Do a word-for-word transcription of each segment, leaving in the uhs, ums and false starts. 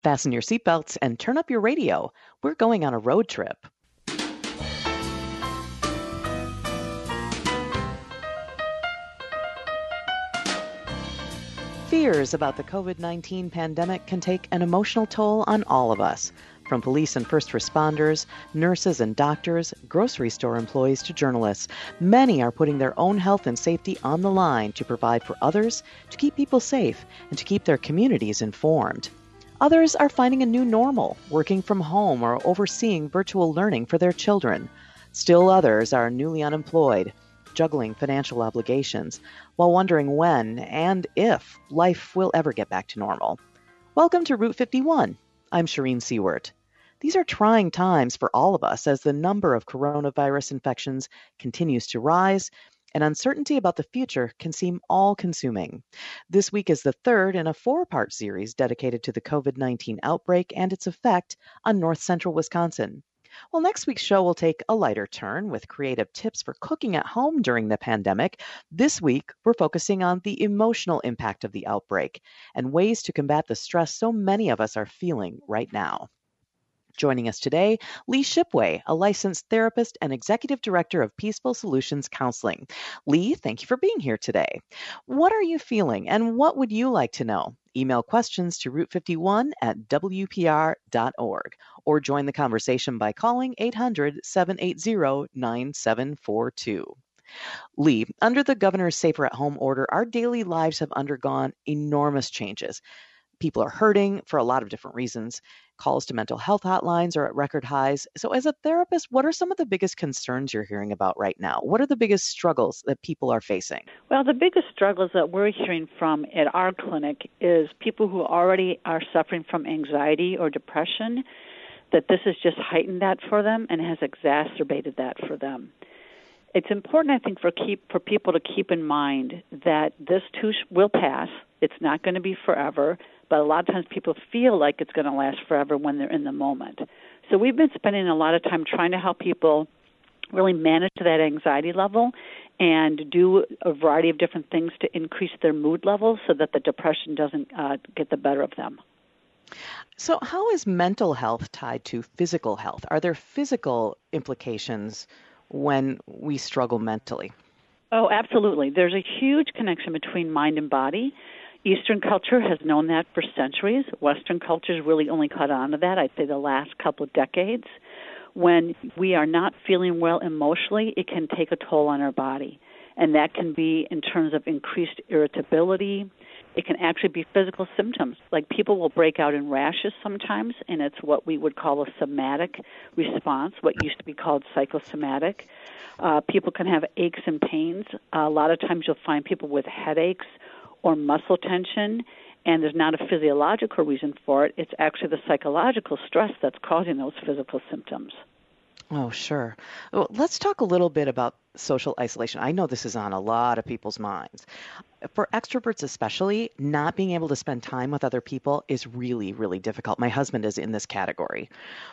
Fasten your seatbelts and turn up your radio. We're going on a road trip. Fears about the COVID nineteen pandemic can take an emotional toll on all of us. From police and first responders, nurses and doctors, grocery store employees to journalists, many are putting their own health and safety on the line to provide for others, to keep people safe, and to keep their communities informed. Others are finding a new normal, working from home or overseeing virtual learning for their children. Still others are newly unemployed, juggling financial obligations, while wondering when and if life will ever get back to normal. Welcome to Route fifty-one. I'm Shireen Seward. These are trying times for all of us as the number of coronavirus infections continues to rise, and uncertainty about the future can seem all-consuming. This week is the third in a four-part series dedicated to the COVID nineteen outbreak and its effect on north-central Wisconsin. Well, next week's show will take a lighter turn with creative tips for cooking at home during the pandemic. This week, we're focusing on the emotional impact of the outbreak and ways to combat the stress so many of us are feeling right now. Joining us today, Lee Shipway, a licensed therapist and executive director of Peaceful Solutions Counseling. Lee, thank you for being here today. What are you feeling and what would you like to know? Email questions to route fifty-one at w p r dot org or join the conversation by calling eight hundred, seven eight zero, nine seven four two. Lee, under the governor's Safer at Home order, our daily lives have undergone enormous changes. People are hurting for a lot of different reasons. Calls to mental health hotlines are at record highs. So as a therapist, what are some of the biggest concerns you're hearing about right now? What are the biggest struggles that people are facing? Well, the biggest struggles that we're hearing from at our clinic is people who already are suffering from anxiety or depression, that this has just heightened that for them and has exacerbated that for them. It's important, I think, for keep for people to keep in mind that this too will pass. It's not going to be forever, but a lot of times people feel like it's going to last forever when they're in the moment. So we've been spending a lot of time trying to help people really manage that anxiety level and do a variety of different things to increase their mood levels so that the depression doesn't uh, get the better of them. So how is mental health tied to physical health? Are there physical implications when we struggle mentally? Oh, absolutely. There's a huge connection between mind and body. Eastern culture has known that for centuries. Western culture's really only caught on to that, I'd say, the last couple of decades. When we are not feeling well emotionally, it can take a toll on our body. And that can be in terms of increased irritability. It can actually be physical symptoms, like people will break out in rashes sometimes, and it's what we would call a somatic response, what used to be called psychosomatic. Uh, people can have aches and pains. Uh, a lot of times you'll find people with headaches or muscle tension, and there's not a physiological reason for it. It's actually the psychological stress that's causing those physical symptoms. Oh, sure. Well, let's talk a little bit about social isolation. I know this is on a lot of people's minds. For extroverts especially, not being able to spend time with other people is really, really difficult. My husband is in this category.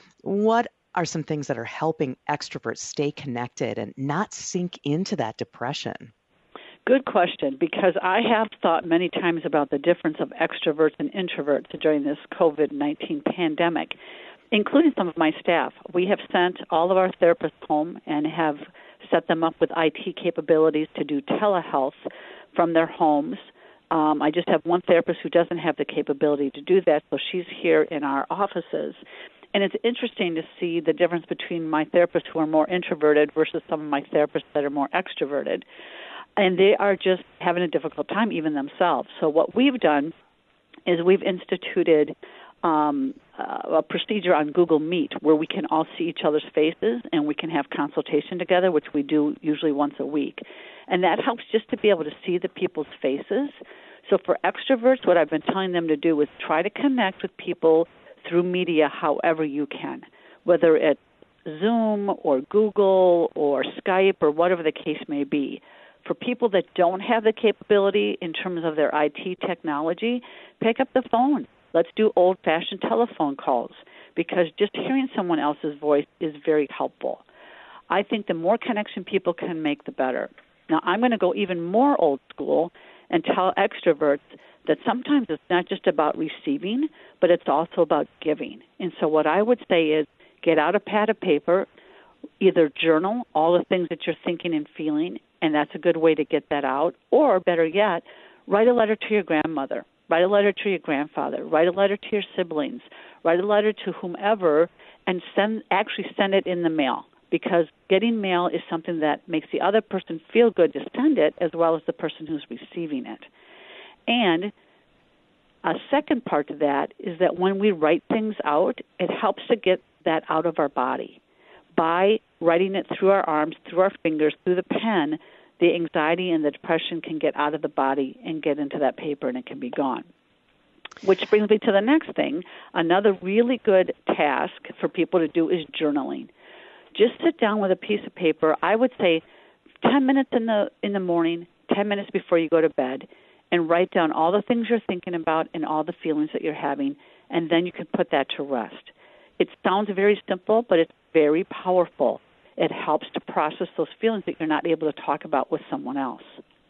What are some things that are helping extroverts stay connected and not sink into that depression? Good question, because I have thought many times about the difference of extroverts and introverts during this COVID nineteen pandemic, including some of my staff. We have sent all of our therapists home and have set them up with I T capabilities to do telehealth from their homes. Um, I just have one therapist who doesn't have the capability to do that, so she's here in our offices. And it's interesting to see the difference between my therapists who are more introverted versus some of my therapists that are more extroverted. And they are just having a difficult time even themselves. So what we've done is we've instituted um, uh, a procedure on Google Meet where we can all see each other's faces and we can have consultation together, which we do usually once a week. And that helps just to be able to see the people's faces. So for extroverts, what I've been telling them to do is try to connect with people through media however you can, whether it's Zoom or Google or Skype or whatever the case may be. For people that don't have the capability in terms of their I T technology, pick up the phone. Let's do old-fashioned telephone calls because just hearing someone else's voice is very helpful. I think the more connection people can make, the better. Now, I'm going to go even more old school and tell extroverts that sometimes it's not just about receiving, but it's also about giving. And so what I would say is get out a pad of paper, either journal all the things that you're thinking and feeling, and that's a good way to get that out, or better yet, write a letter to your grandmother, write a letter to your grandfather, write a letter to your siblings, write a letter to whomever, and send actually send it in the mail, because getting mail is something that makes the other person feel good to send it, as well as the person who's receiving it. And a second part to that is that when we write things out, it helps to get that out of our body. By writing it through our arms, through our fingers, through the pen, the anxiety and the depression can get out of the body and get into that paper, and it can be gone. Which brings me to the next thing. Another really good task for people to do is journaling. Just sit down with a piece of paper. I would say ten minutes in the in the morning, ten minutes before you go to bed, and write down all the things you're thinking about and all the feelings that you're having, and then you can put that to rest. It sounds very simple, but it's very powerful. It helps to process those feelings that you're not able to talk about with someone else.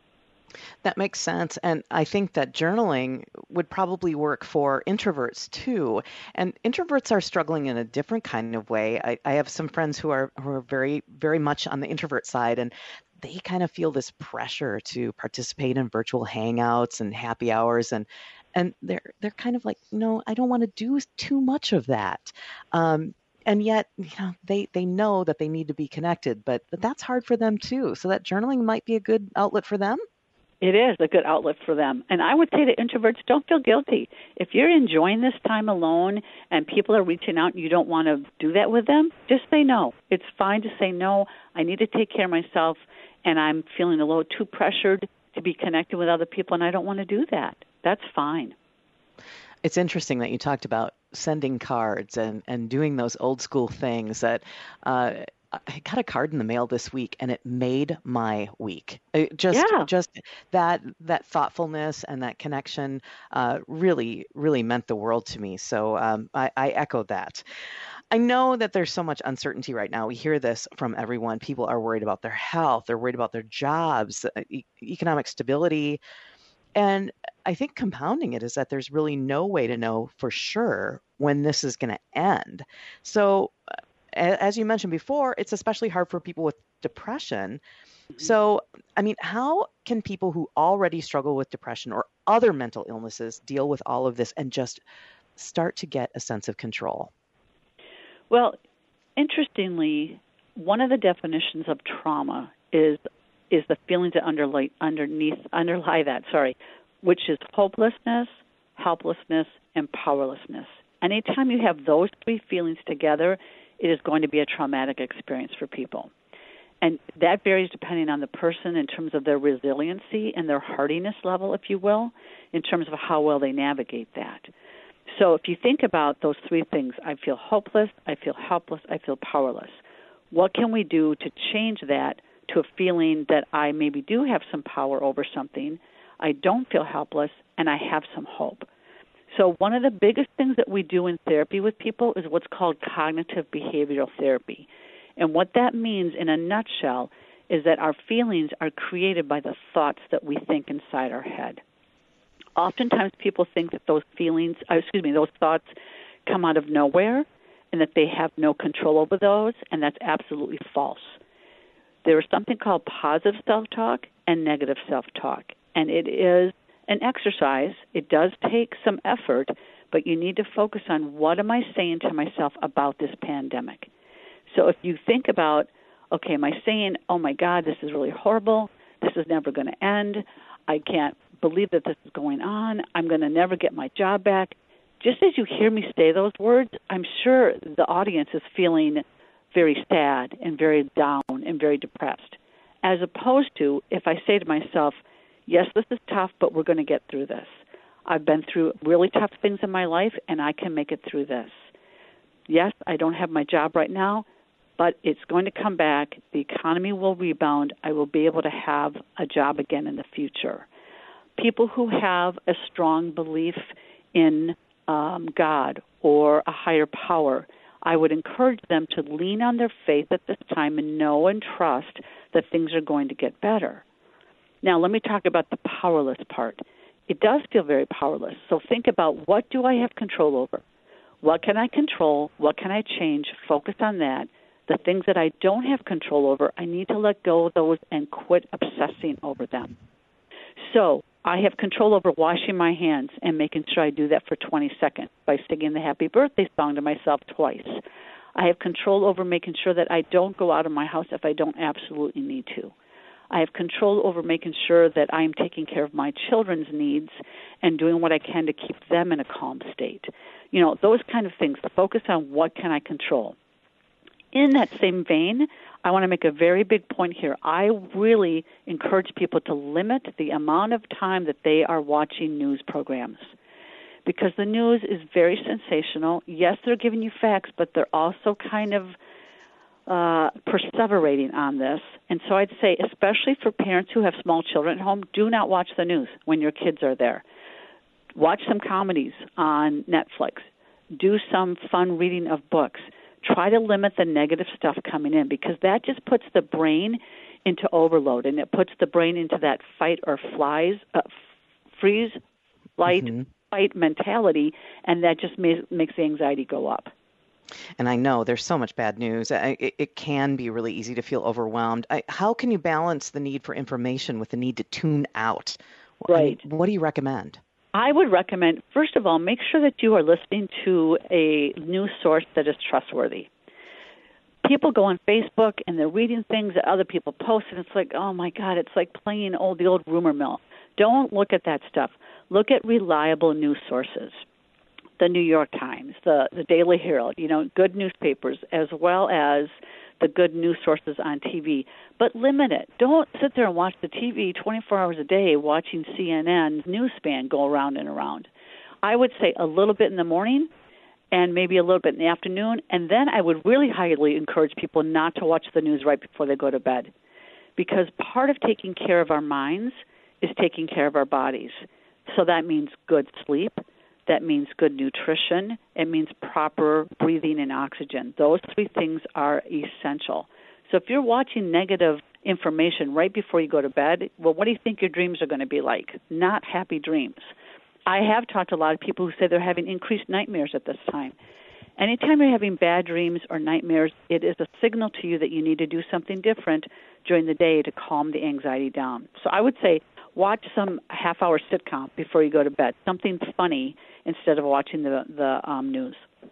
That makes sense. And I think that journaling would probably work for introverts too. And introverts are struggling in a different kind of way. I, I have some friends who are who are very, very much on the introvert side, and they kind of feel this pressure to participate in virtual hangouts and happy hours, and and they're they're kind of like, no, I don't want to do too much of that. Um, and yet, you know, they, they know that they need to be connected, but, but that's hard for them too. So that journaling might be a good outlet for them. It is a good outlet for them. And I would say to introverts, don't feel guilty. If you're enjoying this time alone and people are reaching out and you don't want to do that with them, just say no. It's fine to say no. I need to take care of myself, and I'm feeling a little too pressured to be connected with other people, and I don't want to do that. That's fine. It's interesting that you talked about sending cards and, and doing those old school things. That uh, I got a card in the mail this week, and it made my week. It just, Yeah. just that that thoughtfulness and that connection uh, really, really meant the world to me. So um, I, I echo that. I know that there's so much uncertainty right now. We hear this from everyone. People are worried about their health. They're worried about their jobs, e- economic stability. And I think compounding it is that there's really no way to know for sure when this is going to end. So as you mentioned before, it's especially hard for people with depression. So, I mean, how can people who already struggle with depression or other mental illnesses deal with all of this and just start to get a sense of control? Well, interestingly, one of the definitions of trauma is is the feelings that underlie underneath underlie that, sorry, which is hopelessness, helplessness, and powerlessness. Anytime you have those three feelings together, it is going to be a traumatic experience for people. And that varies depending on the person in terms of their resiliency and their hardiness level, if you will, in terms of how well they navigate that. So if you think about those three things, I feel hopeless, I feel helpless, I feel powerless. What can we do to change that to a feeling that I maybe do have some power over something, I don't feel helpless, and I have some hope? So one of the biggest things that we do in therapy with people is what's called cognitive behavioral therapy. And what that means in a nutshell is that our feelings are created by the thoughts that we think inside our head. Oftentimes people think that those feelings, uh, excuse me, those thoughts come out of nowhere and that they have no control over those, and that's absolutely false. There is something called positive self-talk and negative self-talk, and it is an exercise. It does take some effort, but you need to focus on what am I saying to myself about this pandemic. So if you think about, okay, am I saying, oh my God, this is really horrible, this is never going to end, I can't believe that this is going on, I'm going to never get my job back. Just as you hear me say those words, I'm sure the audience is feeling very sad and very down and very depressed, as opposed to if I say to myself, yes, this is tough, but we're going to get through this. I've been through really tough things in my life, and I can make it through this. Yes, I don't have my job right now, but it's going to come back. The economy will rebound. I will be able to have a job again in the future. People who have a strong belief in um, God or a higher power, I would encourage them to lean on their faith at this time and know and trust that things are going to get better. Now, let me talk about the powerless part. it does feel very powerless. So think about, what do I have control over? What can I control? What can I change? Focus on that. The things that I don't have control over, I need to let go of those and quit obsessing over them. So I have control over washing my hands and making sure I do that for twenty seconds by singing the happy birthday song to myself twice. I have control over making sure that I don't go out of my house if I don't absolutely need to. I have control over making sure that I am taking care of my children's needs and doing what I can to keep them in a calm state. You know, those kind of things. Focus on what can I control. In that same vein, I want to make a very big point here. I really encourage people to limit the amount of time that they are watching news programs, because the news is very sensational. Yes, they're giving you facts, but they're also kind of uh, perseverating on this. And so I'd say, especially for parents who have small children at home, do not watch the news when your kids are there. Watch some comedies on Netflix. Do some fun reading of books. Try to limit the negative stuff coming in, because that just puts the brain into overload, and it puts the brain into that fight or flies, uh, freeze, flight, mm-hmm. fight mentality, and that just ma- makes the anxiety go up. And I know there's so much bad news. It, it can be really easy to feel overwhelmed. I, how can you balance the need for information with the need to tune out? Right. I mean, what do you recommend? I would recommend, first of all, make sure that you are listening to a news source that is trustworthy. People go on Facebook and they're reading things that other people post, and it's like, oh my God, it's like playing old the old rumor mill. Don't look at that stuff. Look at reliable news sources. The New York Times, the, the Daily Herald, you know, good newspapers, as well as the good news sources on T V. But limit it. Don't sit there and watch the T V twenty-four hours a day watching C N N's news span go around and around. I would say a little bit in the morning and maybe a little bit in the afternoon, and then I would really highly encourage people not to watch the news right before they go to bed, because part of taking care of our minds is taking care of our bodies. So that means good sleep. That means good nutrition. It means proper breathing and oxygen. Those three things are essential. So if you're watching negative information right before you go to bed, well, what do you think your dreams are going to be like? Not happy dreams. I have talked to a lot of people who say they're having increased nightmares at this time. Anytime you're having bad dreams or nightmares, it is a signal to you that you need to do something different during the day to calm the anxiety down. So I would say watch some half-hour sitcom before you go to bed, something funny instead of watching the, the um, news.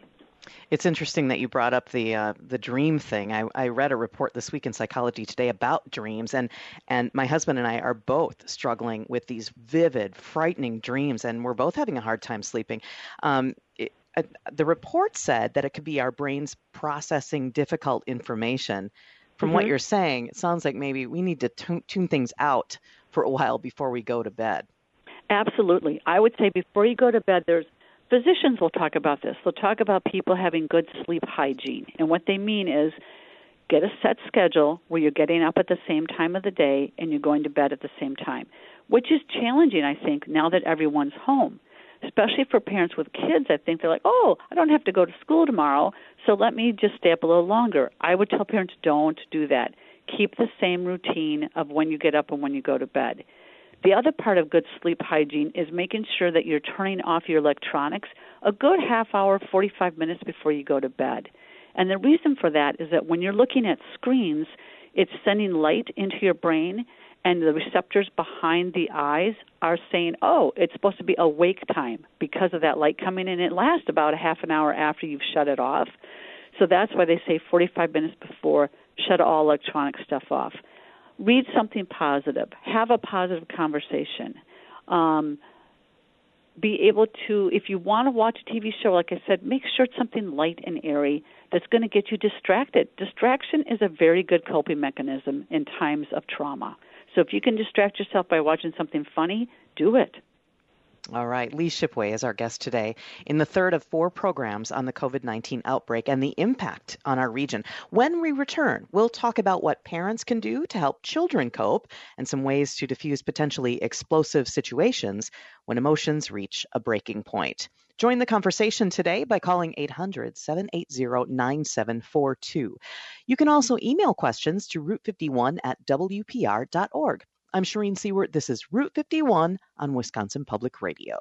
It's interesting that you brought up the uh, the dream thing. I, I read a report this week in Psychology Today about dreams, and, and my husband and I are both struggling with these vivid, frightening dreams, and we're both having a hard time sleeping. Um, it, uh, the report said that it could be our brains processing difficult information. From mm-hmm. what you're saying, it sounds like maybe we need to tune, tune things out for a while before we go to bed. Absolutely. I would say before you go to bed, there's physicians will talk about this. They'll talk about people having good sleep hygiene. And what they mean is get a set schedule where you're getting up at the same time of the day and you're going to bed at the same time, which is challenging, I think, now that everyone's home. Especially for parents with kids, I think they're like, oh, I don't have to go to school tomorrow, so let me just stay up a little longer. I would tell parents, don't do that. Keep the same routine of when you get up and when you go to bed. The other part of good sleep hygiene is making sure that you're turning off your electronics a good half hour, forty-five minutes before you go to bed. And the reason for that is that when you're looking at screens, it's sending light into your brain, and the receptors behind the eyes are saying, oh, it's supposed to be awake time because of that light coming in. It lasts about a half an hour after you've shut it off. So that's why they say forty-five minutes before, shut all electronic stuff off. Read something positive. Have a positive conversation. Um, be able to, if you want to watch a T V show, like I said, make sure it's something light and airy that's going to get you distracted. Distraction is a very good coping mechanism in times of trauma. So if you can distract yourself by watching something funny, do it. All right. Lee Shipway is our guest today in the third of four programs on the covid nineteen outbreak and the impact on our region. When we return, we'll talk about what parents can do to help children cope and some ways to diffuse potentially explosive situations when emotions reach a breaking point. Join the conversation today by calling eight hundred, seven eight zero, nine seven four two. You can also email questions to route fifty-one at w p r dot org. I'm Shireen Seward. This is Route fifty-one on Wisconsin Public Radio.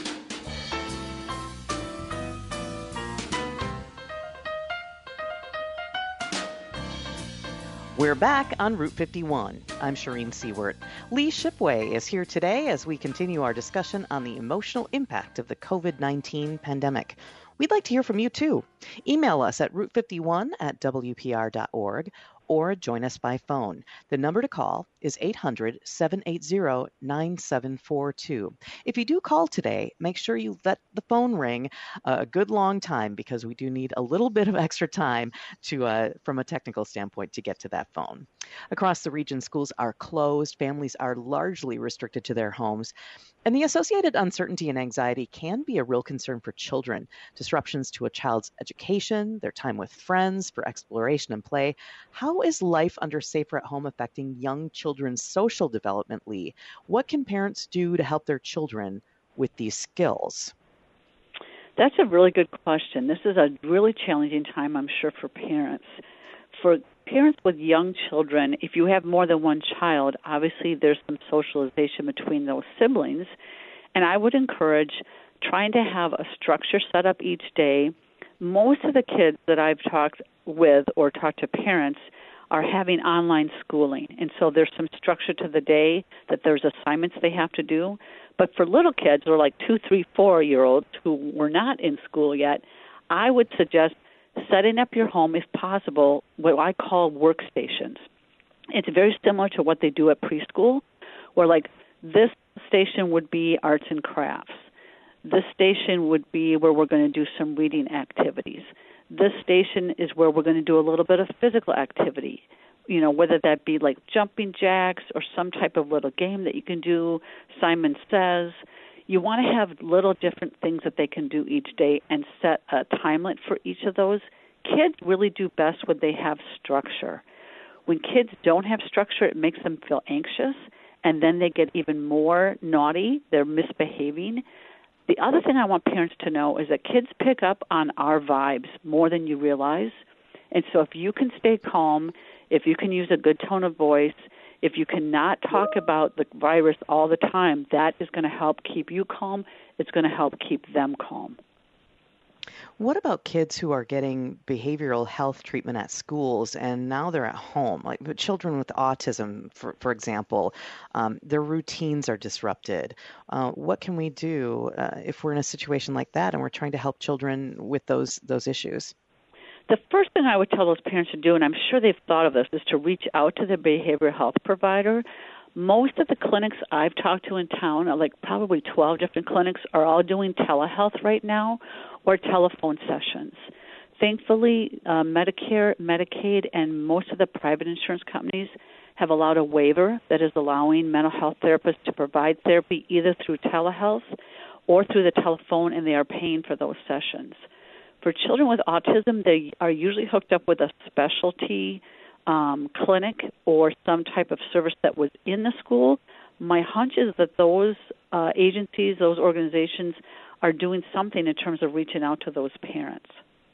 We're back on Route fifty-one. I'm Shireen Seward. Lee Shipway is here today as we continue our discussion on the emotional impact of the covid nineteen pandemic. We'd like to hear from you too. Email us at route fifty-one at w p r dot org or join us by phone. The number to call is eight hundred, seven eight zero, nine seven four two. If you do call today, make sure you let the phone ring a good long time because we do need a little bit of extra time to, uh, from a technical standpoint, to get to that phone. Across the region, schools are closed, families are largely restricted to their homes, and the associated uncertainty and anxiety can be a real concern for children. Disruptions to a child's education, their time with friends, for exploration and play. How is life under Safer at Home affecting young children's social development, Lee? What can parents do to help their children with these skills? That's a really good question. This is a really challenging time, I'm sure, for parents. For parents with young children, if you have more than one child, obviously there's some socialization between those siblings. And I would encourage trying to have a structure set up each day. Most of the kids that I've talked with or talked to parents are having online schooling. And so there's some structure to the day that there's assignments they have to do. But for little kids, or like two, three, four-year-olds who were not in school yet, I would suggest setting up your home, if possible, what I call workstations. It's very similar to what they do at preschool, where like this station would be arts and crafts. This station would be where we're going to do some reading activities. This station is where we're going to do a little bit of physical activity, you know, whether that be like jumping jacks or some type of little game that you can do. Simon Says. You want to have little different things that they can do each day and set a time limit for each of those. Kids really do best when they have structure. When kids don't have structure, it makes them feel anxious, and then they get even more naughty. They're misbehaving. The other thing I want parents to know is that kids pick up on our vibes more than you realize. And so if you can stay calm, if you can use a good tone of voice, if you cannot talk about the virus all the time, that is going to help keep you calm. It's going to help keep them calm. What about kids who are getting behavioral health treatment at schools and now they're at home? Like children with autism, for, for example, um, their routines are disrupted. Uh, what can we do uh, if we're in a situation like that and we're trying to help children with those those issues? The first thing I would tell those parents to do, and I'm sure they've thought of this, is to reach out to their behavioral health provider. Most of the clinics I've talked to in town, like probably twelve different clinics, are all doing telehealth right now or telephone sessions. Thankfully, uh, Medicare, Medicaid, and most of the private insurance companies have allowed a waiver that is allowing mental health therapists to provide therapy either through telehealth or through the telephone, and they are paying for those sessions. For children with autism, they are usually hooked up with a specialty um, clinic or some type of service that was in the school. My hunch is that those uh, agencies, those organizations, are doing something in terms of reaching out to those parents.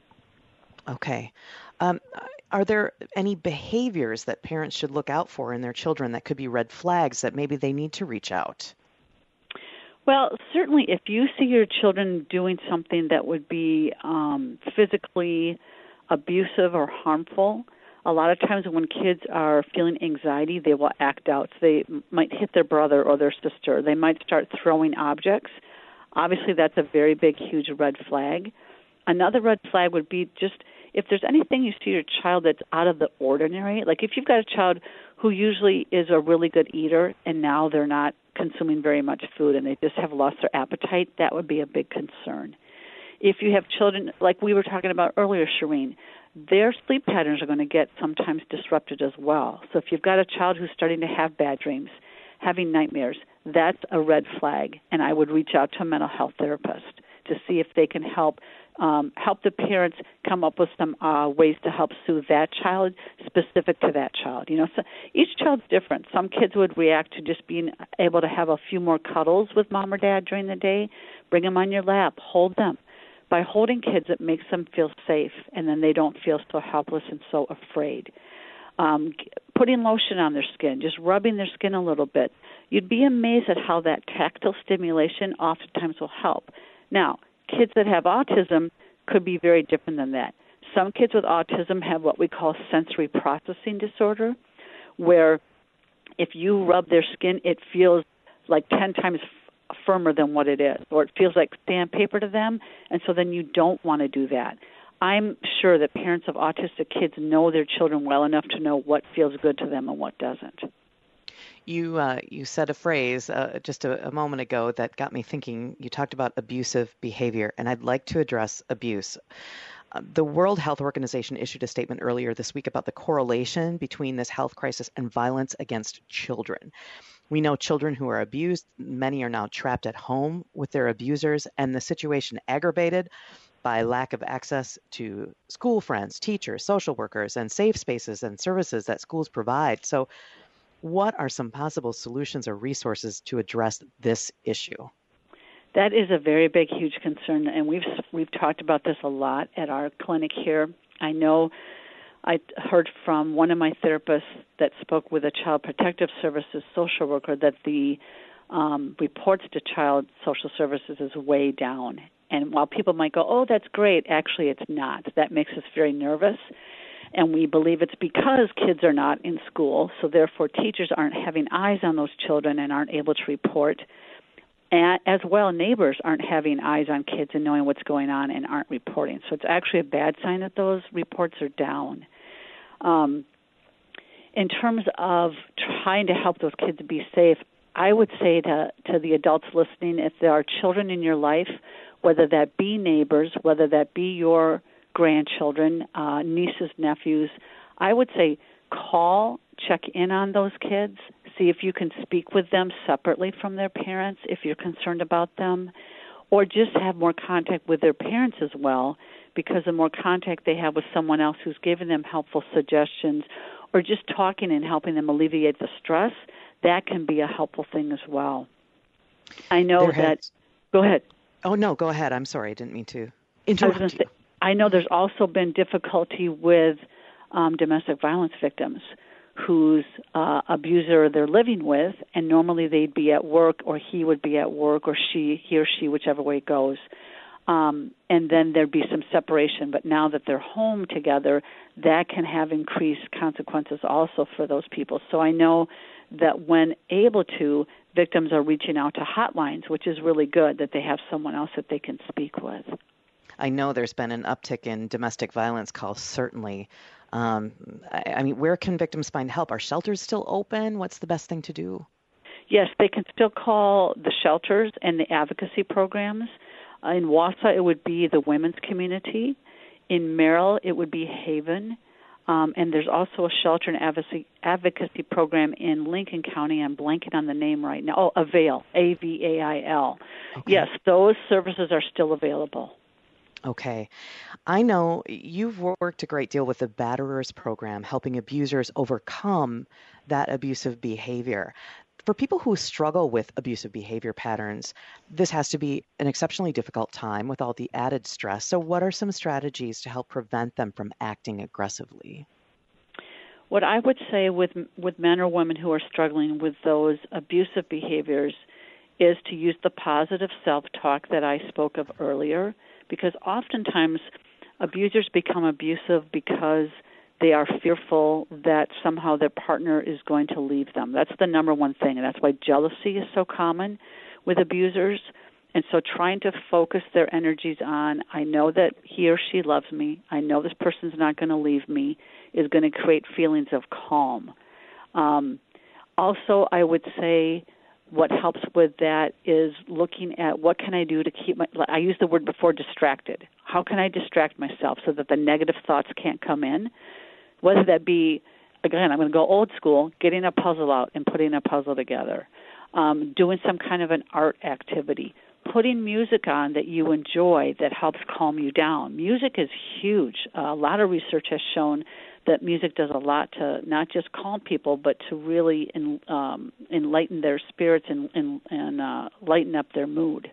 Okay. Um, are there any behaviors that parents should look out for in their children that could be red flags that maybe they need to reach out? Well, certainly if you see your children doing something that would be um, physically abusive or harmful, a lot of times when kids are feeling anxiety, they will act out. So they might hit their brother or their sister. They might start throwing objects. Obviously, that's a very big, huge red flag. Another red flag would be just if there's anything you see your child that's out of the ordinary, like if you've got a child who usually is a really good eater and now they're not consuming very much food and they just have lost their appetite, that would be a big concern. If you have children, like we were talking about earlier, Shireen, their sleep patterns are going to get sometimes disrupted as well. So if you've got a child who's starting to have bad dreams, having nightmares, that's a red flag, and I would reach out to a mental health therapist to see if they can help um, help the parents come up with some uh, ways to help soothe that child specific to that child. You know, so each child's different. Some kids would react to just being able to have a few more cuddles with mom or dad during the day. Bring them on your lap, hold them. By holding kids, it makes them feel safe, and then they don't feel so helpless and so afraid. um, putting lotion on their skin, just rubbing their skin a little bit. You'd be amazed at how that tactile stimulation oftentimes will help. Now, kids that have autism could be very different than that. Some kids with autism have what we call sensory processing disorder, where if you rub their skin, it feels like ten times f- firmer than what it is, or it feels like sandpaper to them, and so then you don't want to do that. I'm sure that parents of autistic kids know their children well enough to know what feels good to them and what doesn't. You uh, you said a phrase uh, just a, a moment ago that got me thinking. You talked about abusive behavior, and I'd like to address abuse. Uh, the World Health Organization issued a statement earlier this week about the correlation between this health crisis and violence against children. We know children who are abused, many are now trapped at home with their abusers, and the situation aggravated by lack of access to school friends, teachers, social workers, and safe spaces and services that schools provide. So what are some possible solutions or resources to address this issue? That is a very big, huge concern, and we've we've talked about this a lot at our clinic here. I know I heard from one of my therapists that spoke with a Child Protective Services social worker that the um, reports to Child Social Services is way down. And while people might go, oh, that's great, actually it's not. That makes us very nervous. And we believe it's because kids are not in school, so therefore teachers aren't having eyes on those children and aren't able to report. And as well, neighbors aren't having eyes on kids and knowing what's going on and aren't reporting. So it's actually a bad sign that those reports are down. Um, in terms of trying to help those kids be safe, I would say to, to the adults listening, if there are children in your life, whether that be neighbors, whether that be your grandchildren, uh, nieces, nephews, I would say call, check in on those kids, see if you can speak with them separately from their parents if you're concerned about them, or just have more contact with their parents as well, because the more contact they have with someone else who's giving them helpful suggestions or just talking and helping them alleviate the stress, that can be a helpful thing as well. I know there that... Has... Go ahead. Oh, no, go ahead. I'm sorry. I didn't mean to interrupt I you. Say, I know there's also been difficulty with um, domestic violence victims whose uh, abuser they're living with, and normally they'd be at work, or he would be at work, or she, he or she, whichever way it goes. Um, and then there'd be some separation. But now that they're home together, that can have increased consequences also for those people. So I know that when able to, victims are reaching out to hotlines, which is really good that they have someone else that they can speak with. I know there's been an uptick in domestic violence calls, certainly. Um, I, I mean, where can victims find help? Are shelters still open? What's the best thing to do? Yes, they can still call the shelters and the advocacy programs. Uh, in Wausau, it would be the women's community. In Merrill, it would be Haven. Um, and there's also a shelter and advocacy, advocacy program in Lincoln County. I'm blanking on the name right now. Oh, Avail, A V A I L. Okay. Yes, those services are still available. Okay. I know you've worked a great deal with the Batterers program, helping abusers overcome that abusive behavior. For people who struggle with abusive behavior patterns, this has to be an exceptionally difficult time with all the added stress. So what are some strategies to help prevent them from acting aggressively? What I would say with with men or women who are struggling with those abusive behaviors is to use the positive self-talk that I spoke of earlier, because oftentimes abusers become abusive because they are fearful that somehow their partner is going to leave them. That's the number one thing, and that's why jealousy is so common with abusers. And so trying to focus their energies on, I know that he or she loves me, I know this person's not going to leave me, is going to create feelings of calm. Um, also, I would say what helps with that is looking at what can I do to keep my, I used the word before, distracted. How can I distract myself so that the negative thoughts can't come in? Whether that be, again, I'm going to go old school, getting a puzzle out and putting a puzzle together, um, doing some kind of an art activity, putting music on that you enjoy that helps calm you down. Music is huge. Uh, a lot of research has shown that music does a lot to not just calm people, but to really en, um, enlighten their spirits and, and, and uh, lighten up their mood.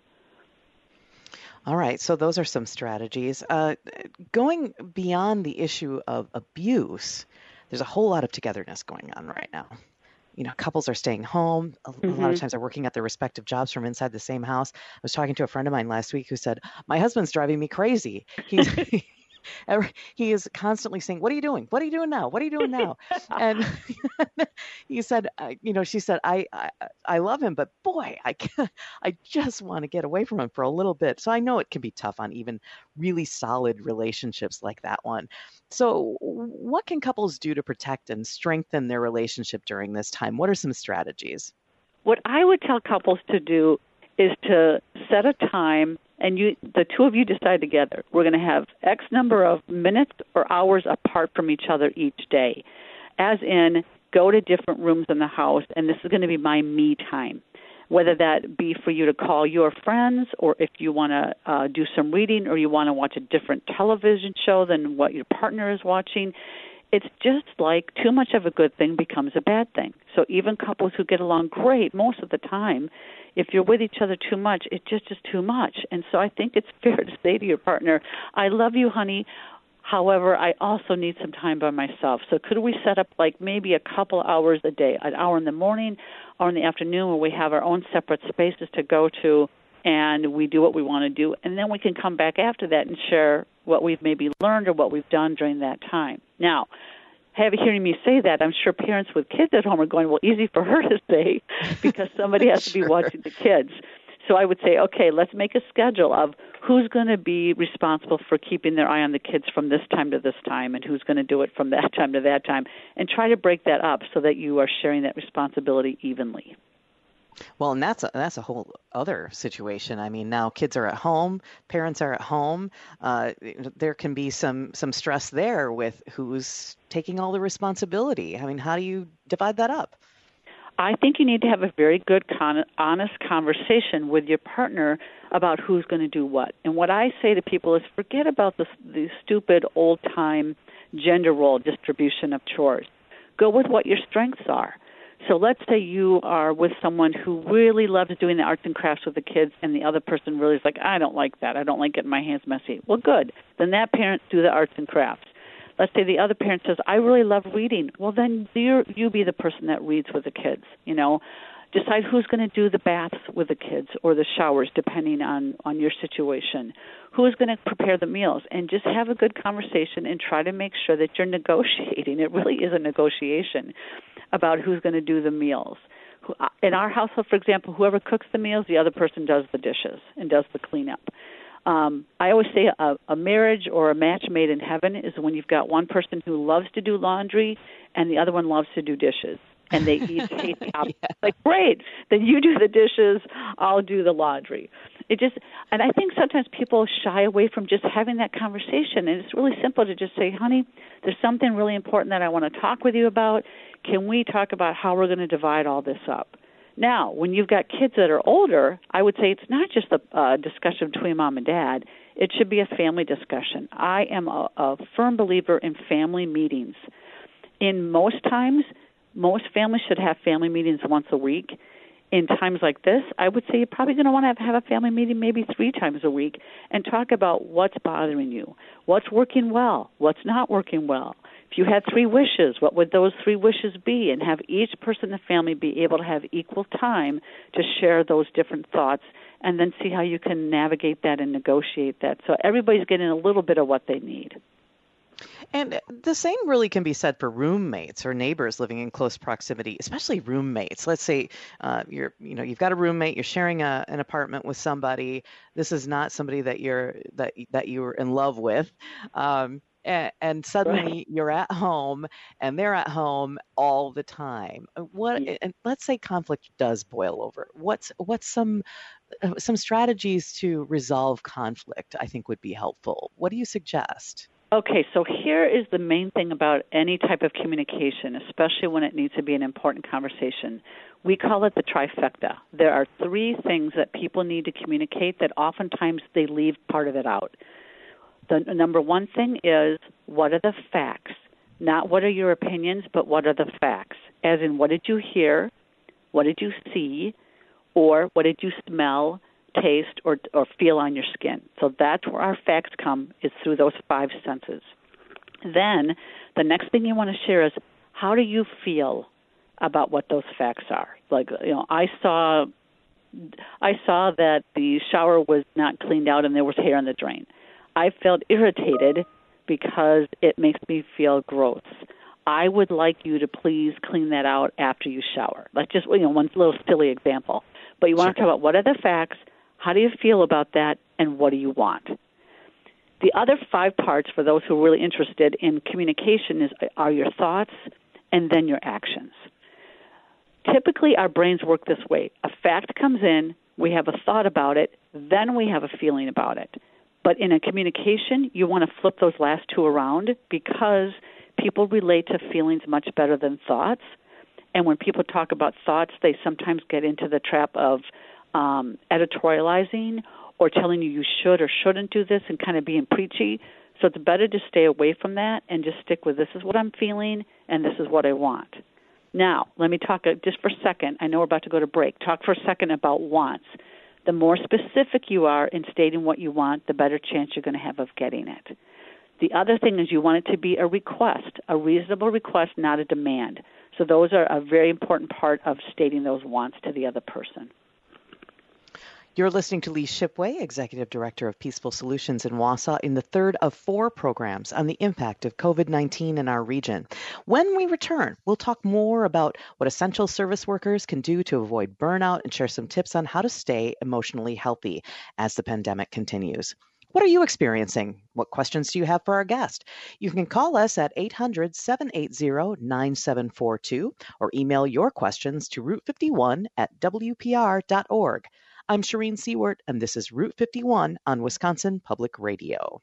All right, so those are some strategies. Uh, going beyond the issue of abuse, there's a whole lot of togetherness going on right now. You know, couples are staying home. A, a lot of Mm-hmm. times they're working at their respective jobs from inside the same house. I was talking to a friend of mine last week who said, my husband's driving me crazy. He's every- he is constantly saying, what are you doing? What are you doing now? What are you doing now? And he said, uh, you know, she said, I, I I love him, but boy, I can't, I just want to get away from him for a little bit. So I know it can be tough on even really solid relationships like that one. So what can couples do to protect and strengthen their relationship during this time? What are some strategies? What I would tell couples to do is to set a time, and you, the two of you decide together. We're going to have X number of minutes or hours apart from each other each day, as in go to different rooms in the house, and this is going to be my me time. Whether that be for you to call your friends, or if you want to uh, do some reading, or you want to watch a different television show than what your partner is watching. It's just like too much of a good thing becomes a bad thing. So even couples who get along great most of the time, if you're with each other too much, it just is too much. And so I think it's fair to say to your partner, I love you, honey. However, I also need some time by myself. So could we set up like maybe a couple hours a day, an hour in the morning or in the afternoon, where we have our own separate spaces to go to, and we do what we want to do, and then we can come back after that and share what we've maybe learned or what we've done during that time. Now, have hearing me say that, I'm sure parents with kids at home are going, well, easy for her to say, because somebody has to be watching the kids. So I would say, okay, let's make a schedule of who's going to be responsible for keeping their eye on the kids from this time to this time, and who's going to do it from that time to that time, and try to break that up so that you are sharing that responsibility evenly. Well, and that's a, that's a whole other situation. I mean, now kids are at home, parents are at home. Uh, there can be some some stress there with who's taking all the responsibility. I mean, how do you divide that up? I think you need to have a very good, con- honest conversation with your partner about who's going to do what. And what I say to people is forget about the, the stupid old-time gender role distribution of chores. Go with what your strengths are. So let's say you are with someone who really loves doing the arts and crafts with the kids, and the other person really is like, I don't like that. I don't like getting my hands messy. Well, good. Then that parent do the arts and crafts. Let's say the other parent says, I really love reading. Well, then you you be the person that reads with the kids, you know. Decide who's going to do the baths with the kids or the showers, depending on, on your situation. Who's going to prepare the meals? And just have a good conversation and try to make sure that you're negotiating. It really is a negotiation about who's going to do the meals. In our household, for example, whoever cooks the meals, the other person does the dishes and does the cleanup. Um, I always say a, a marriage or a match made in heaven is when you've got one person who loves to do laundry and the other one loves to do dishes. And they each hate the opposite. Yeah. Like, great, then you do the dishes, I'll do the laundry. It just, and I think sometimes people shy away from just having that conversation. And it's really simple to just say, honey, there's something really important that I want to talk with you about. Can we talk about how we're going to divide all this up? Now, when you've got kids that are older, I would say it's not just a uh, discussion between mom and dad. It should be a family discussion. I am a, a firm believer in family meetings. In most times, most families should have family meetings once a week. In times like this, I would say you're probably going to want to have a family meeting maybe three times a week and talk about what's bothering you, what's working well, what's not working well. If you had three wishes, what would those three wishes be? And have each person in the family be able to have equal time to share those different thoughts, and then see how you can navigate that and negotiate that. So everybody's getting a little bit of what they need. And the same really can be said for roommates or neighbors living in close proximity, especially roommates. Let's say uh, you're, you know, you've got a roommate, you're sharing a, an apartment with somebody. This is not somebody that you're that that you're in love with, um, and, and suddenly right. You're at home and they're at home all the time. What? Yeah. And let's say conflict does boil over. What's what's some some strategies to resolve conflict? I think would be helpful. What do you suggest? Okay, so here is the main thing about any type of communication, especially when it needs to be an important conversation. We call it the trifecta. There are three things that people need to communicate that oftentimes they leave part of it out. The number one thing is, what are the facts? Not what are your opinions, but what are the facts? As in, what did you hear? What did you see? Or what did you smell, taste, or or feel on your skin? So that's where our facts come, is through those five senses. Then the next thing you want to share is, how do you feel about what those facts are? Like, you know, I saw I saw that the shower was not cleaned out and there was hair in the drain. I felt irritated because it makes me feel gross. I would like you to please clean that out after you shower. Like, just, you know, one little silly example. But you want to talk about, what are the facts, how do you feel about that, and what do you want? The other five parts, for those who are really interested in communication, is are your thoughts and then your actions. Typically, our brains work this way. A fact comes in, we have a thought about it, then we have a feeling about it. But in a communication, you want to flip those last two around, because people relate to feelings much better than thoughts. And when people talk about thoughts, they sometimes get into the trap of um, editorializing or telling you you should or shouldn't do this and kind of being preachy. So it's better to stay away from that and just stick with, this is what I'm feeling and this is what I want. Now, let me talk just for a second. I know we're about to go to break. Talk for a second about wants. The more specific you are in stating what you want, the better chance you're going to have of getting it. The other thing is, you want it to be a request, a reasonable request, not a demand. So those are a very important part of stating those wants to the other person. You're listening to Lee Shipway, Executive Director of Peaceful Solutions in Wausau, in the third of four programs on the impact of COVID nineteen in our region. When we return, we'll talk more about what essential service workers can do to avoid burnout and share some tips on how to stay emotionally healthy as the pandemic continues. What are you experiencing? What questions do you have for our guest? You can call us at eight hundred, seven eight zero, nine seven four two or email your questions to route fifty-one at w p r dot org. I'm Shireen Seward, and this is Route fifty-one on Wisconsin Public Radio.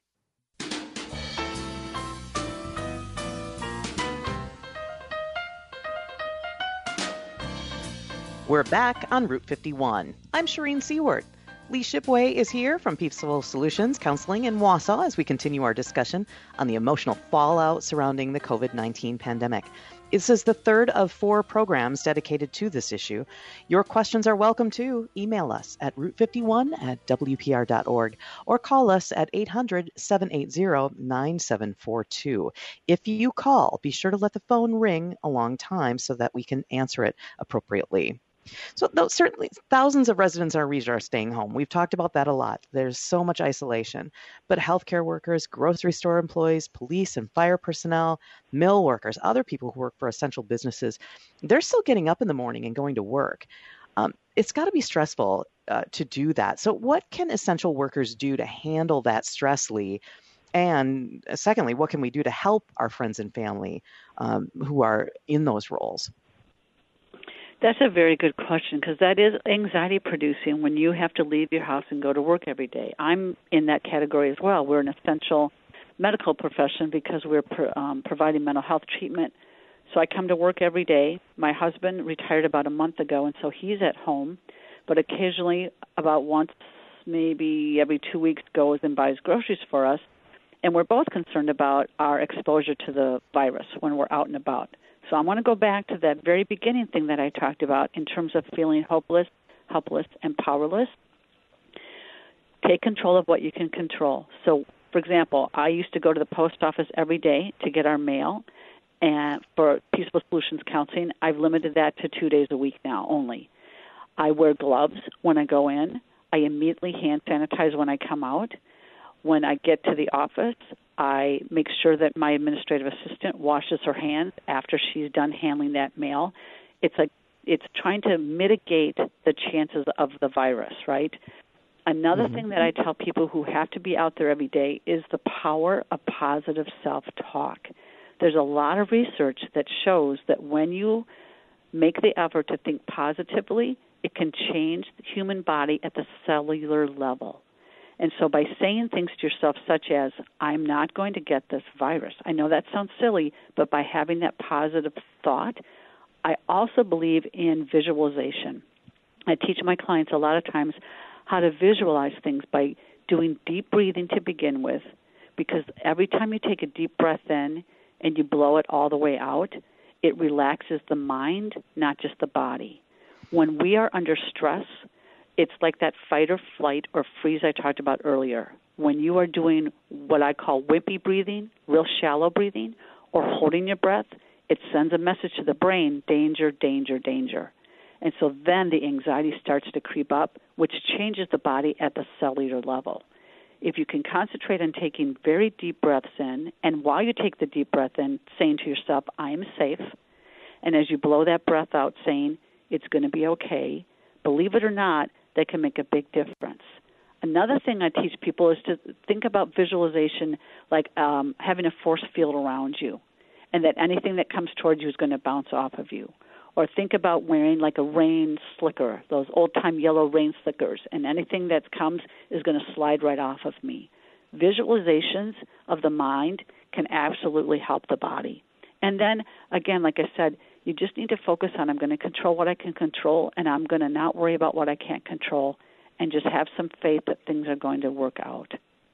We're back on Route fifty-one. I'm Shireen Seward. Lee Shipway is here from Peaceful Solutions Counseling in Wausau as we continue our discussion on the emotional fallout surrounding the COVID nineteen pandemic. This is the third of four programs dedicated to this issue. Your questions are welcome too. Email us at route fifty-one at w p r dot org or call us at eight hundred, seven eight zero, nine seven four two. If you call, be sure to let the phone ring a long time so that we can answer it appropriately. So though certainly thousands of residents in our region are staying home. We've talked about that a lot. There's so much isolation. But healthcare workers, grocery store employees, police and fire personnel, mill workers, other people who work for essential businesses, they're still getting up in the morning and going to work. Um, it's got to be stressful uh, to do that. So what can essential workers do to handle that stress, Lee? And secondly, what can we do to help our friends and family um, who are in those roles? That's a very good question, because that is anxiety producing when you have to leave your house and go to work every day. I'm in that category as well. We're an essential medical profession because we're pro, um, providing mental health treatment. So I come to work every day. My husband retired about a month ago, and so he's at home. But occasionally, about once, maybe every two weeks, goes and buys groceries for us. And we're both concerned about our exposure to the virus when we're out and about. So I want to go back to that very beginning thing that I talked about in terms of feeling hopeless, helpless, and powerless. Take control of what you can control. So, for example, I used to go to the post office every day to get our mail, and for Peaceful Solutions Counseling, I've limited that to two days a week now only. I wear gloves when I go in. I immediately hand sanitize when I come out. When I get to the office, I make sure that my administrative assistant washes her hands after she's done handling that mail. It's like it's trying to mitigate the chances of the virus, right? Another mm-hmm. thing that I tell people who have to be out there every day is the power of positive self-talk. There's a lot of research that shows that when you make the effort to think positively, it can change the human body at the cellular level. And so by saying things to yourself such as, I'm not going to get this virus. I know that sounds silly, but by having that positive thought, I also believe in visualization. I teach my clients a lot of times how to visualize things by doing deep breathing to begin with, because every time you take a deep breath in and you blow it all the way out, it relaxes the mind, not just the body. When we are under stress, it's like that fight or flight or freeze I talked about earlier. when you are doing what I call wimpy breathing, real shallow breathing, or holding your breath, it sends a message to the brain, danger, danger, danger. And so then the anxiety starts to creep up, which changes the body at the cellular level. If you can concentrate on taking very deep breaths in, and while you take the deep breath in, saying to yourself, I am safe, and as you blow that breath out, saying, it's going to be okay, believe it or not, that can make a big difference. Another thing I teach people is to think about visualization like um, having a force field around you, and that anything that comes towards you is going to bounce off of you. Or think about wearing like a rain slicker, those old-time yellow rain slickers, and anything that comes is going to slide right off of me. Visualizations of the mind can absolutely help the body. And then, again, like I said, you just need to focus on I'm going to control what I can control, and I'm going to not worry about what I can't control, and just have some faith that things are going to work out.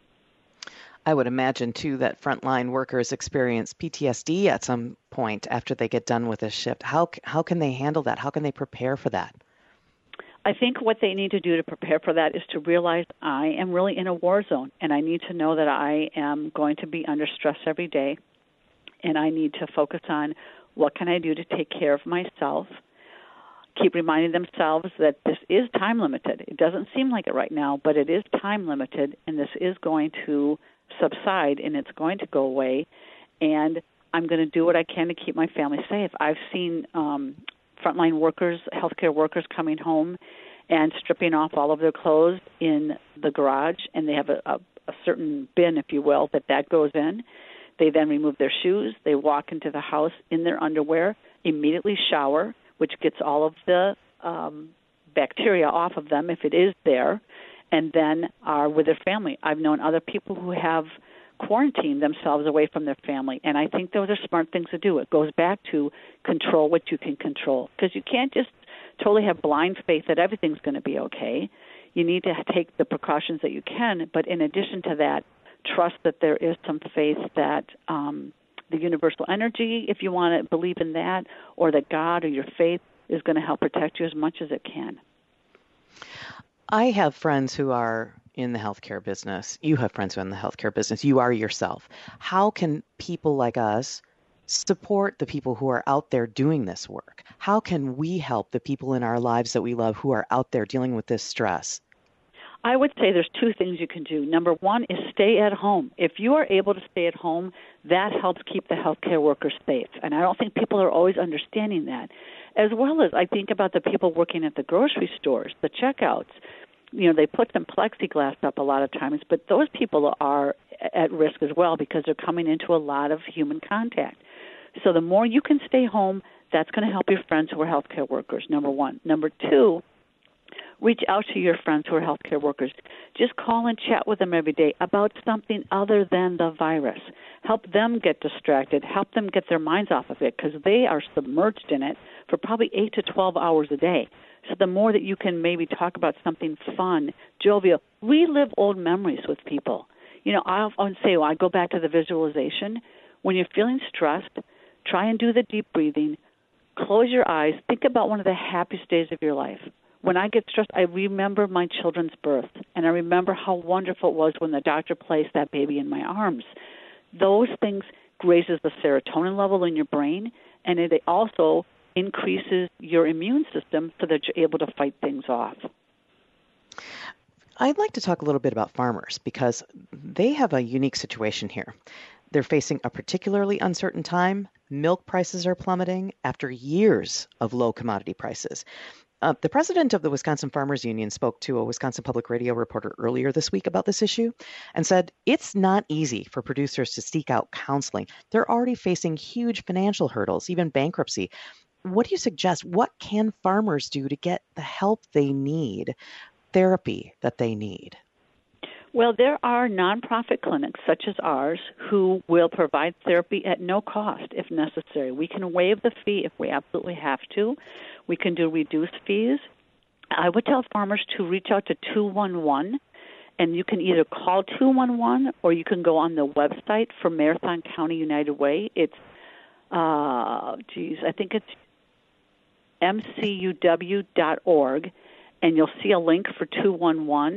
I would imagine, too, that frontline workers experience P T S D at some point after they get done with this shift. How how can they handle that? How can they prepare for that? I think what they need to do to prepare for that is to realize I am really in a war zone, and I need to know that I am going to be under stress every day, and I need to focus on what can I do to take care of myself. Keep reminding themselves that this is time limited. It doesn't seem like it right now, but it is time limited, and this is going to subside, and it's going to go away, and I'm going to do what I can to keep my family safe. I've seen um, frontline workers, healthcare workers coming home and stripping off all of their clothes in the garage, and they have a, a, a certain bin, if you will, that that goes in. They then remove their shoes. They walk into the house in their underwear, immediately shower, which gets all of the um, bacteria off of them if it is there, and then are with their family. I've known other people who have quarantined themselves away from their family, and I think those are smart things to do. It goes back to control what you can control, because you can't just totally have blind faith that everything's going to be okay. You need to take the precautions that you can, but in addition to that, trust that there is some faith that um, the universal energy, if you want to believe in that, or that God or your faith is going to help protect you as much as it can. I have friends who are in the healthcare business. You have friends who are in the healthcare business. You are yourself. How can people like us support the people who are out there doing this work? How can we help the people in our lives that we love who are out there dealing with this stress? I would say there's two things you can do. Number one is stay at home. If you are able to stay at home, that helps keep the healthcare workers safe. And I don't think people are always understanding that. As well as I think about the people working at the grocery stores, the checkouts. You know, they put some plexiglass up a lot of times, but those people are at risk as well because they're coming into a lot of human contact. So the more you can stay home, that's going to help your friends who are healthcare workers, number one. Number two, reach out to your friends who are healthcare workers. Just call and chat with them every day about something other than the virus. Help them get distracted. Help them get their minds off of it because they are submerged in it for probably eight to twelve hours a day. So the more that you can maybe talk about something fun, jovial, relive old memories with people. You know, I often say, well, I go back to the visualization. When you're feeling stressed, try and do the deep breathing. Close your eyes. Think about one of the happiest days of your life. When I get stressed, I remember my children's birth, and I remember how wonderful it was when the doctor placed that baby in my arms. Those things raises the serotonin level in your brain, and it also increases your immune system so that you're able to fight things off. I'd like to talk a little bit about farmers because they have a unique situation here. They're facing a particularly uncertain time. Milk prices are plummeting after years of low commodity prices. Uh, the president of the Wisconsin Farmers Union spoke to a Wisconsin Public Radio reporter earlier this week about this issue and said it's not easy for producers to seek out counseling. They're already facing huge financial hurdles, even bankruptcy. What do you suggest? What can farmers do to get the help they need, therapy that they need? Well, there are nonprofit clinics such as ours who will provide therapy at no cost if necessary. We can waive the fee if we absolutely have to. We can do reduced fees. I would tell farmers to reach out to two one one, and you can either call two one one or you can go on the website for Marathon County United Way. It's, uh, geez, I think it's m c u w dot org, and you'll see a link for two one one.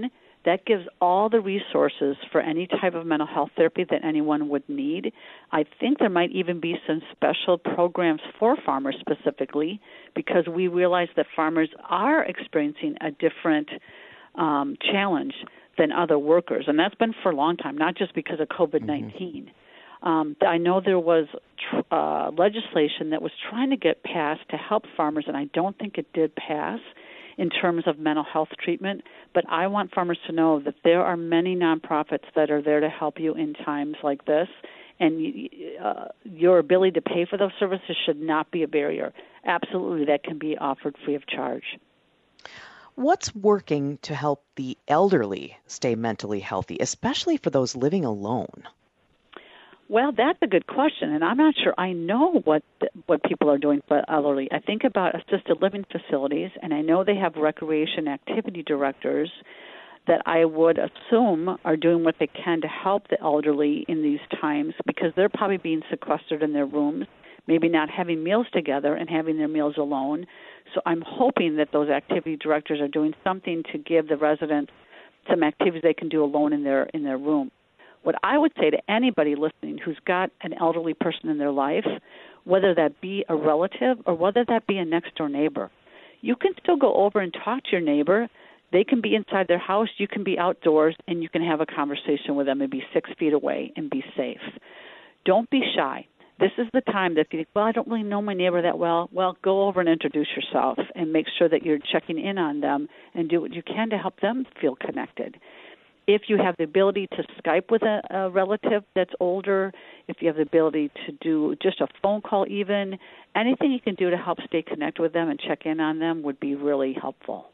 That gives all the resources for any type of mental health therapy that anyone would need. I think there might even be some special programs for farmers specifically, because we realize that farmers are experiencing a different um, challenge than other workers, and that's been for a long time, not just because of COVID nineteen. Mm-hmm. Um, I know there was tr- uh, legislation that was trying to get passed to help farmers, and I don't think it did pass in terms of mental health treatment, but I want farmers to know that there are many nonprofits that are there to help you in times like this, and uh, your ability to pay for those services should not be a barrier. Absolutely, that can be offered free of charge. What's working to help the elderly stay mentally healthy, especially for those living alone? Well, that's a good question, and I'm not sure I know what what people are doing for elderly. I think about assisted living facilities, and I know they have recreation activity directors that I would assume are doing what they can to help the elderly in these times, because they're probably being sequestered in their rooms, maybe not having meals together and having their meals alone. So I'm hoping that those activity directors are doing something to give the residents some activities they can do alone in their in their room. What I would say to anybody listening who's got an elderly person in their life, whether that be a relative or whether that be a next-door neighbor, you can still go over and talk to your neighbor. They can be inside their house, you can be outdoors, and you can have a conversation with them and be six feet away and be safe. Don't be shy. This is the time that if you think, well, I don't really know my neighbor that well, well, go over and introduce yourself and make sure that you're checking in on them and do what you can to help them feel connected. If you have the ability to Skype with a, a relative that's older, if you have the ability to do just a phone call even, anything you can do to help stay connected with them and check in on them would be really helpful.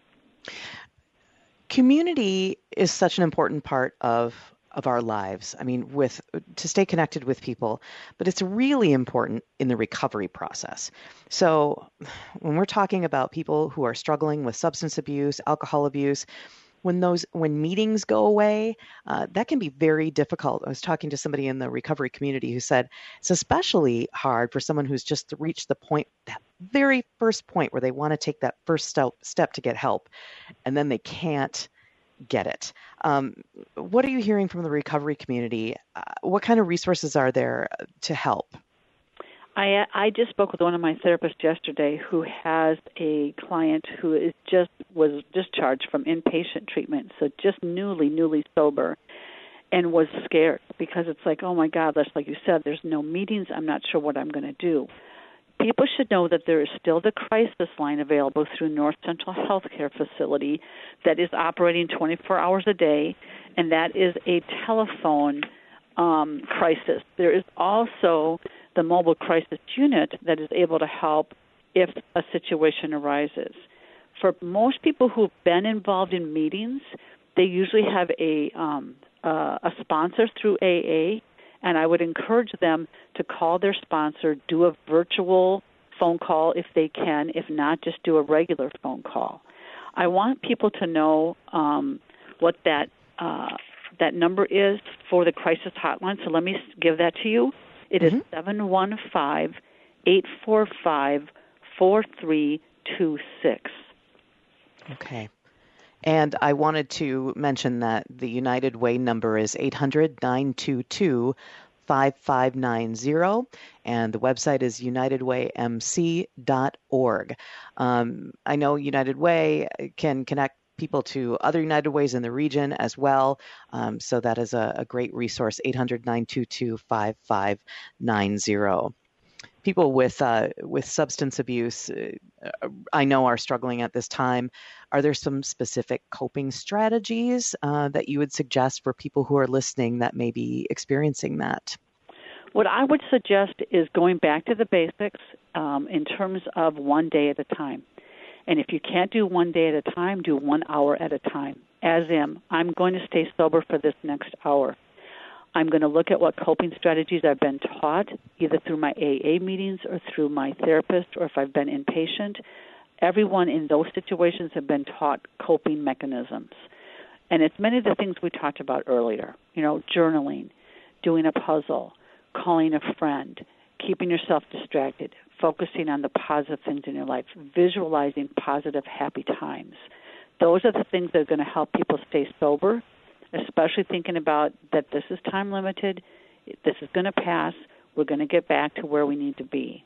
Community is such an important part of of our lives. I mean, with to stay connected with people, but it's really important in the recovery process. So when we're talking about people who are struggling with substance abuse, alcohol abuse, when those when meetings go away, uh, that can be very difficult. I was talking to somebody in the recovery community who said it's especially hard for someone who's just reached the point, that very first point where they want to take that first step, step to get help, and then they can't get it. Um, what are you hearing from the recovery community? Uh, what kind of resources are there to help? I, I just spoke with one of my therapists yesterday who has a client who is just was discharged from inpatient treatment, so just newly, newly sober, and was scared because it's like, oh my God, that's like you said, there's no meetings, I'm not sure what I'm going to do. People should know that there is still the crisis line available through North Central Healthcare Facility that is operating twenty-four hours a day, and that is a telephone um, crisis. There is also the mobile crisis unit that is able to help if a situation arises. For most people who've been involved in meetings, they usually have a um, uh, a sponsor through A A, and I would encourage them to call their sponsor, do a virtual phone call if they can. If not, just do a regular phone call. I want people to know um, what that uh, that number is for the crisis hotline, so let me give that to you. It mm-hmm. is seven one five, eight four five, four three two six. Okay. And I wanted to mention that the United Way number is eight hundred, nine two two, five five nine zero, and the website is united way m c dot org. Um, I know United Way can connect people to other United Ways in the region as well. Um, so that is a, a great resource, eight hundred, nine two two, five five nine zero. People with uh, with substance abuse, uh, I know, are struggling at this time. Are there some specific coping strategies uh, that you would suggest for people who are listening that may be experiencing that? What I would suggest is going back to the basics um, in terms of one day at a time. And if you can't do one day at a time, do one hour at a time. As in, I'm going to stay sober for this next hour. I'm going to look at what coping strategies I've been taught, either through my A A meetings or through my therapist, or if I've been inpatient. Everyone in those situations have been taught coping mechanisms. And it's many of the things we talked about earlier, you know, journaling, doing a puzzle, calling a friend, keeping yourself distracted, focusing on the positive things in your life, visualizing positive, happy times, Those are the things that are going to help people stay sober, especially thinking about that this is time limited, this is going to pass, we're going to get back to where we need to be.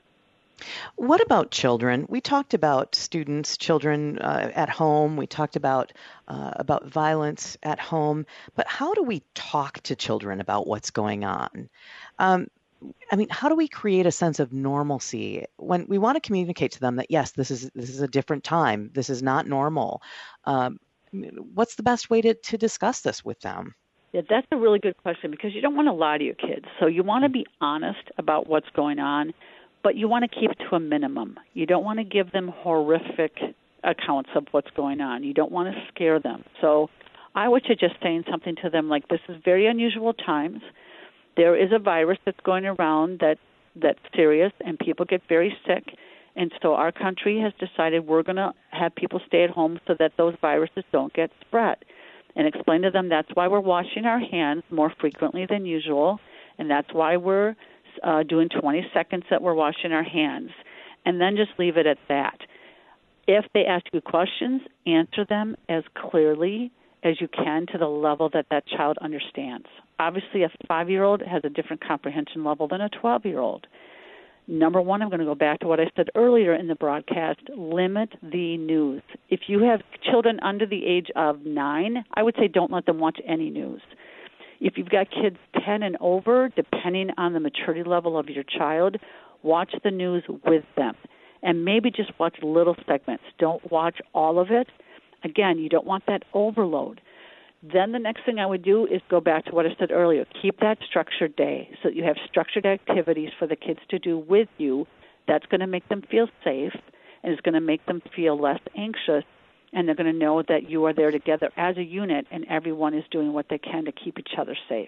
What about children? We talked about students, children uh, at home. We talked about uh, about violence at home. But how do we talk to children about what's going on? Um, I mean, how do we create a sense of normalcy when we want to communicate to them that, yes, this is this is a different time. This is not normal. Um, what's the best way to, to discuss this with them? Yeah, that's a really good question, because you don't want to lie to your kids. So you want to be honest about what's going on, but you want to keep it to a minimum. You don't want to give them horrific accounts of what's going on. You don't want to scare them. So I would suggest saying something to them like, this is very unusual times. There is a virus that's going around that that's serious, and people get very sick. And so our country has decided we're going to have people stay at home so that those viruses don't get spread. And explain to them that's why we're washing our hands more frequently than usual, and that's why we're uh, doing twenty seconds that we're washing our hands. And then just leave it at that. If they ask you questions, answer them as clearly as you can to the level that that child understands. Obviously, a five-year-old has a different comprehension level than a twelve-year-old. Number one, I'm going to go back to what I said earlier in the broadcast, limit the news. If you have children under the age of nine, I would say don't let them watch any news. If you've got kids ten and over, depending on the maturity level of your child, watch the news with them. And maybe just watch little segments. Don't watch all of it. Again, you don't want that overload. Then the next thing I would do is go back to what I said earlier. Keep that structured day so that you have structured activities for the kids to do with you. That's going to make them feel safe, and it's going to make them feel less anxious, and they're going to know that you are there together as a unit and everyone is doing what they can to keep each other safe.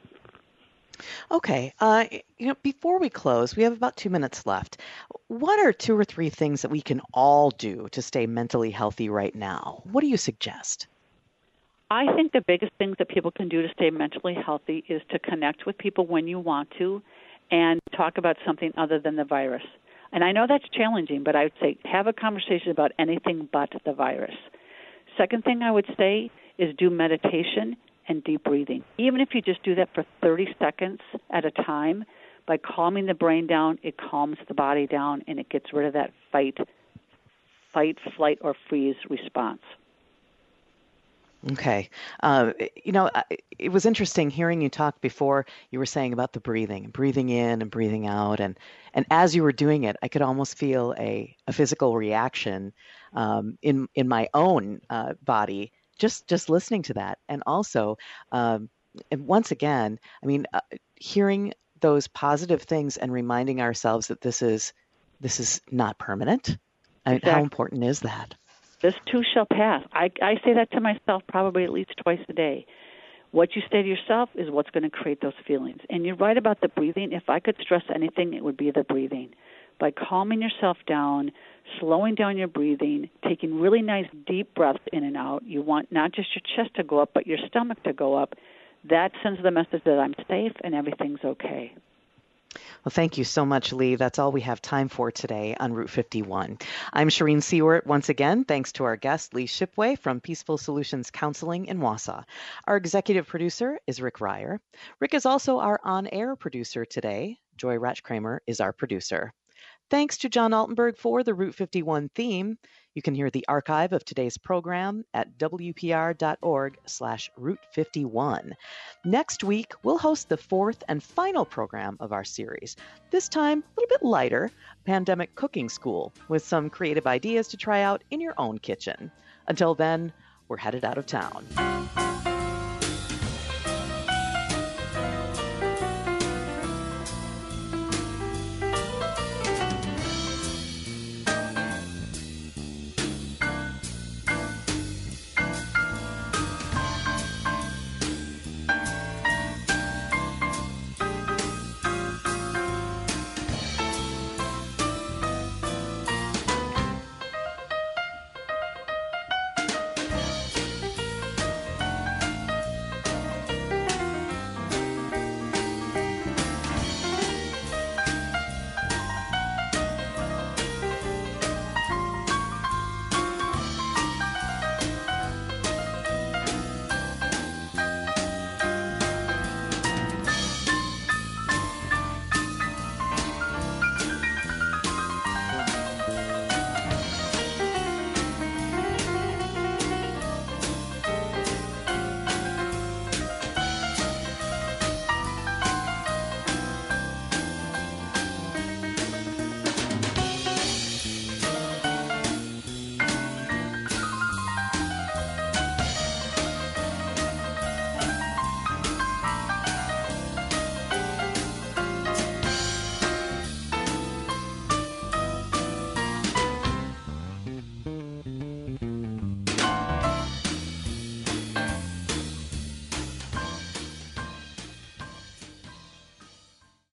Okay. Uh, you know, before we close, we have about two minutes left. What are two or three things that we can all do to stay mentally healthy right now? What do you suggest? I think the biggest things that people can do to stay mentally healthy is to connect with people when you want to and talk about something other than the virus. And I know that's challenging, but I would say have a conversation about anything but the virus. Second thing I would say is do meditation and deep breathing. Even if you just do that for thirty seconds at a time, by calming the brain down, it calms the body down, and it gets rid of that fight, fight, flight, or freeze response. Okay. Uh, you know, it was interesting hearing you talk before. You were saying about the breathing, breathing in and breathing out. And, and as you were doing it, I could almost feel a, a physical reaction um, in, in my own uh, body, just, just listening to that. And also, um, and once again, I mean, uh, hearing those positive things and reminding ourselves that this is, this is not permanent. I mean, Exactly. How important is that? This too shall pass. I, I say that to myself probably at least twice a day. What you say to yourself is what's going to create those feelings. And you're right about the breathing. If I could stress anything, it would be the breathing. By calming yourself down, slowing down your breathing, taking really nice deep breaths in and out. You want not just your chest to go up, but your stomach to go up. That sends the message that I'm safe and everything's okay. Well, thank you so much, Lee. That's all we have time for today on Route fifty-one. I'm Shireen Seward once again. Thanks to our guest, Lee Shipway from Peaceful Solutions Counseling in Wausau. Our executive producer is Rick Ryer. Rick is also our on-air producer today. Joy Ratch-Kramer is our producer. Thanks to John Altenberg for the Route fifty-one theme. You can hear the archive of today's program at w p r dot org slash route fifty-one. Next week, we'll host the fourth and final program of our series. This time, a little bit lighter, Pandemic Cooking School, with some creative ideas to try out in your own kitchen. Until then, we're headed out of town.